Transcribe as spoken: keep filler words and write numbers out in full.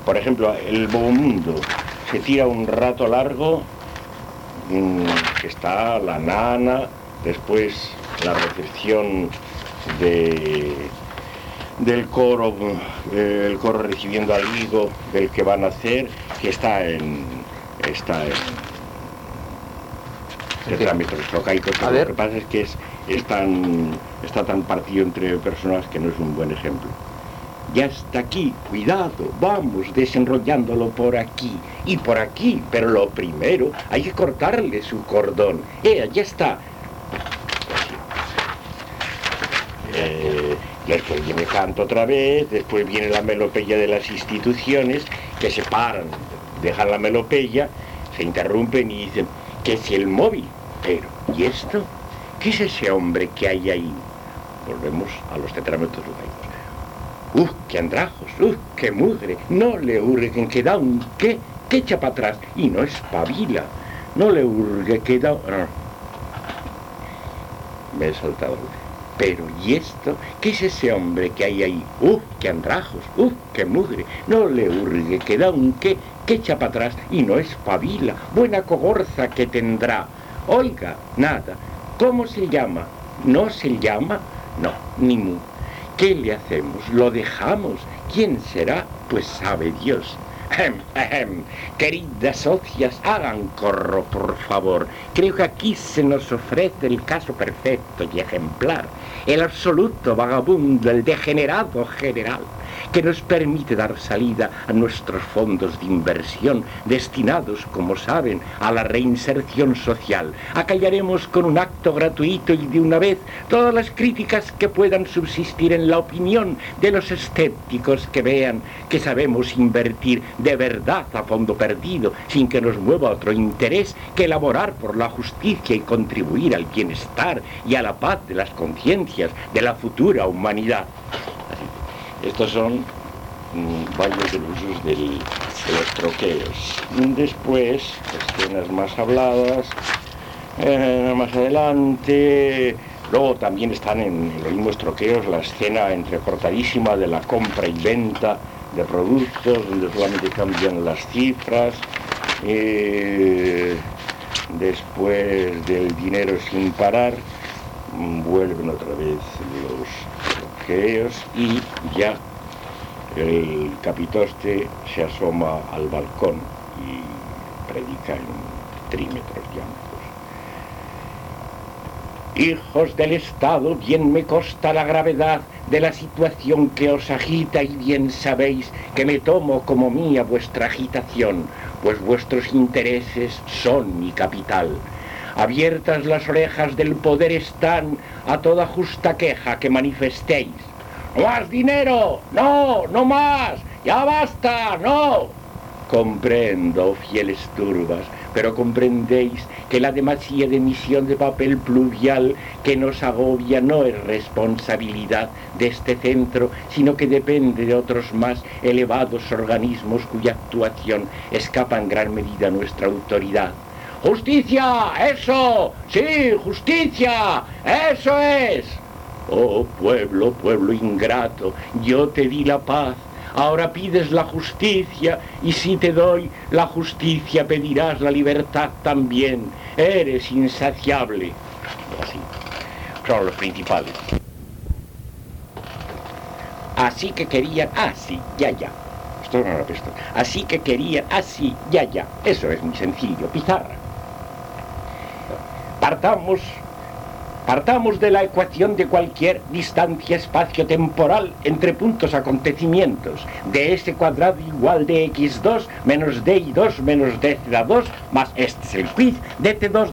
por ejemplo, el Bogomundo se tira un rato largo, mmm, que está la nana, después la recepción de, del coro, eh, el coro recibiendo al higo del que van a hacer, que está en... está en tetrámetros locaicos, pero lo que pasa es que es, es tan, está tan partido entre personas que no es un buen ejemplo. Ya está aquí, cuidado, vamos desenrollándolo por aquí y por aquí, pero lo primero hay que cortarle su cordón. ¡Eh, ya está! Eh, después viene el canto otra vez, después viene la melopeya de las instituciones, que se paran, dejan la melopeya, se interrumpen y dicen, ¿qué es el móvil? Pero, ¿y esto? ¿Qué es ese hombre que hay ahí? Volvemos a los tetrámetros locaicos. ¡Uh, qué andrajos! ¡Uh, qué mugre! No le hurguen, que da un qué, que echa para atrás y no espabila. No le hurgue, que da... Ah. Me he soltado. Pero, ¿y esto? ¿Qué es ese hombre que hay ahí? ¡Uh, qué andrajos! ¡Uh, qué mugre! No le hurgue, que da un qué, que echa para atrás y no espabila. Buena cogorza que tendrá. Oiga, nada. ¿Cómo se llama? ¿No se llama? No, ni mu. ¿Qué le hacemos? ¿Lo dejamos? ¿Quién será? Pues sabe Dios. Ahem, ahem. Queridas socias, hagan corro, por favor. Creo que aquí se nos ofrece el caso perfecto y ejemplar. El absoluto vagabundo, el degenerado general, que nos permite dar salida a nuestros fondos de inversión destinados, como saben, a la reinserción social. Acallaremos con un acto gratuito y de una vez todas las críticas que puedan subsistir en la opinión de los escépticos que vean que sabemos invertir de verdad a fondo perdido, sin que nos mueva otro interés que elaborar por la justicia y contribuir al bienestar y a la paz de las conciencias de la futura humanidad. Estos son mmm, varios de los usos del, de los troqueos. Después, escenas más habladas, eh, más adelante. Luego también están en, en los mismos troqueos la escena entrecortadísima de la compra y venta de productos, donde solamente cambian las cifras. Eh, después del dinero sin parar, vuelven otra vez los troqueos y ya el capitoste se asoma al balcón y predica en trímetros llanos. Hijos del Estado, bien me consta la gravedad de la situación que os agita y bien sabéis que me tomo como mía vuestra agitación, pues vuestros intereses son mi capital. Abiertas las orejas del poder están a toda justa queja que manifestéis. ¡No más dinero! ¡No! ¡No más! ¡Ya basta! ¡No! Comprendo, fieles turbas, pero comprendéis que la demasía de emisión de papel pluvial que nos agobia no es responsabilidad de este centro, sino que depende de otros más elevados organismos cuya actuación escapa en gran medida a nuestra autoridad. ¡Justicia! ¡Eso! ¡Sí! ¡Justicia! ¡Eso es! Oh, pueblo, pueblo ingrato, yo te di la paz. Ahora pides la justicia, y si te doy la justicia pedirás la libertad también. Eres insaciable. Así. Son los principales. Así que querían... Ah, sí, ya, ya. Esto no lo presto. Así que querían... Ah, sí, ya, ya. Eso es muy sencillo. Pizarra. Partamos... Partamos de la ecuación de cualquier distancia espacio-temporal entre puntos acontecimientos, de S cuadrado igual de equis dos menos D y dos menos D Z dos más este es el quiz, D T dos